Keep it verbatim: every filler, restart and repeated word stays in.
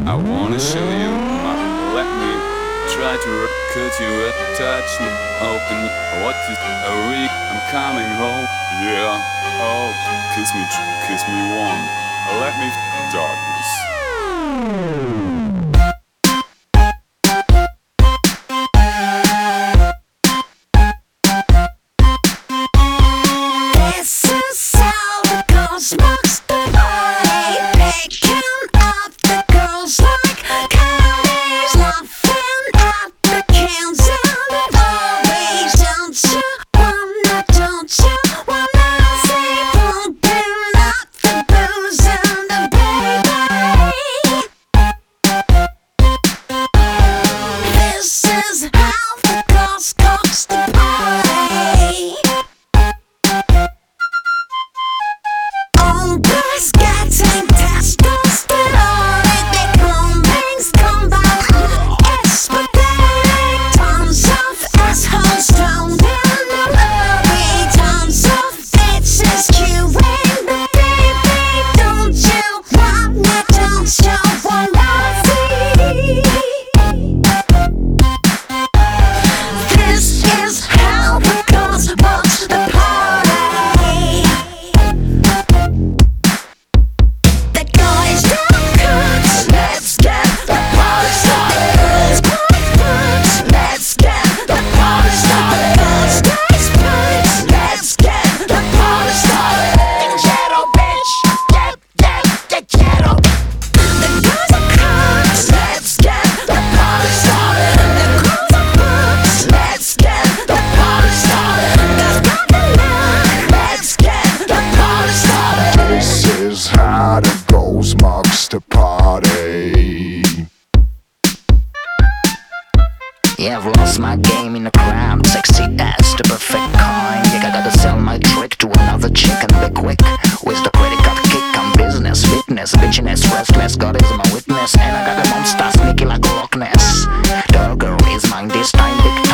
I wanna show you my, let me try to cut you up, touch me, open me. What is a week? I'm coming home. Yeah, oh, kiss me, kiss me warm. Let me darkness. Smokes the body, picking up the girls like candies, laughing at the cans and the bodies. Don't you wanna, don't you wanna see pumping up the booze and the baby? This is how the girls smokes the body. Getting testosterone, it become things combined. It's pathetic. Tons of assholes thrown in the lobby, tons of bitches queuing the baby. Don't you wanna, don't you wanna see? This is how the girls watch the party. How the ghost marks the party. Yeah, I've lost my game in the crowd. Sexy ass, the perfect kind. Yeah, I gotta sell my trick to another chick and be quick. With the credit card kick, I'm business, fitness, bitchiness, restless. God is my witness, and I got a monster sneaky like a Loch Ness. The girl is mine this time, big